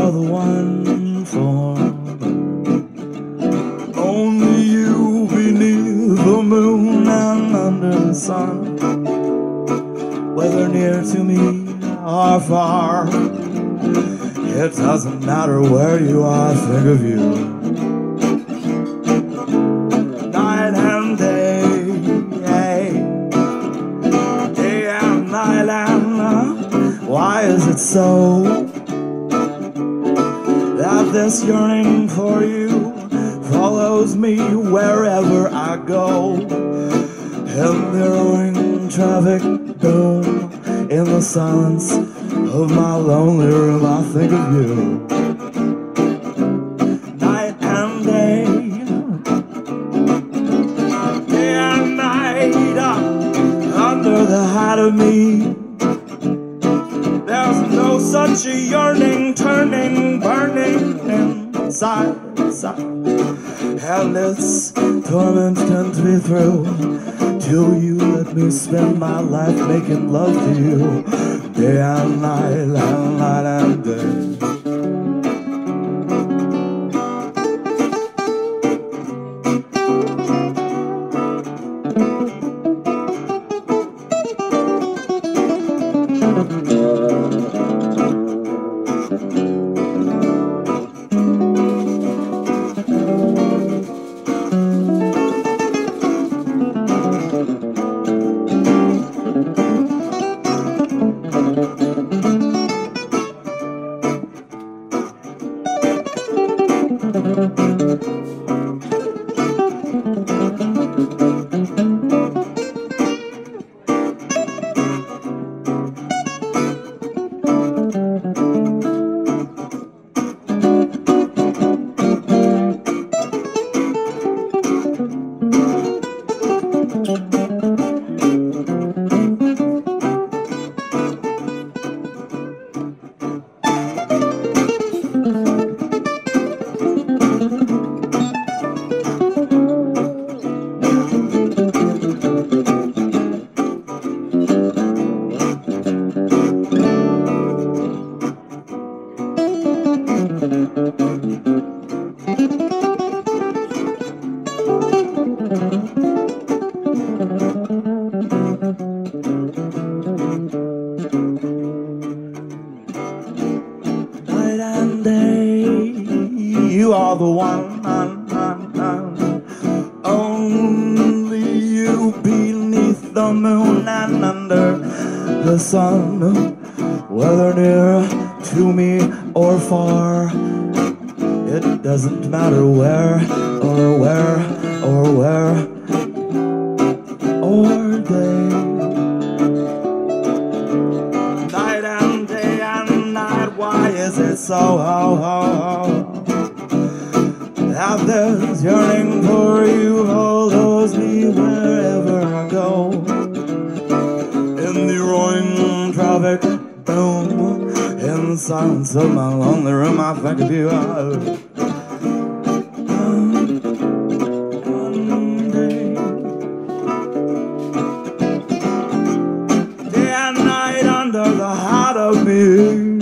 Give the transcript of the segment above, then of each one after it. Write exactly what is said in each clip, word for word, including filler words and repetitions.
are the one for only you beneath the moon and under the sun, whether near to me or far. It doesn't matter where you are, I think of you. Night and day, day and night, and why is it so that this yearning for you follows me wherever I go? In the roaring traffic boom, in the silence of my lonely room, I think of you. Night and day, day and night, under the height of me. There's no such a yearning, turning, burning inside, inside. And its torment can't be through till you let me spend my life making love to you. Day and night, and night and day. Night and day, you are the one, only you beneath the moon and under the sun, whether near to me or far. It doesn't matter where or where or where or day. Night and day and night, why is it so oh, oh, oh, that this yearning for you follows me wherever I go? In the roaring traffic boom, in the silence of my lonely room, I think of you. Day and night under the heart of me.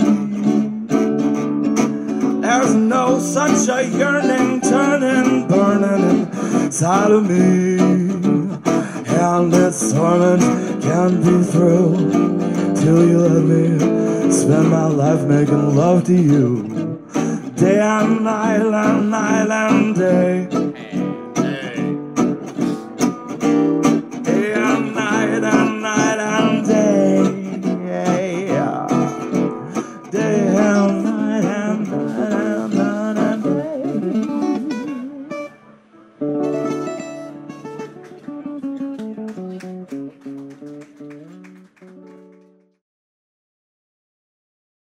There's no such a yearning, turning, burning inside of me. And its torment can't be through till you let me spend my life making love to you. Day and night and night and day.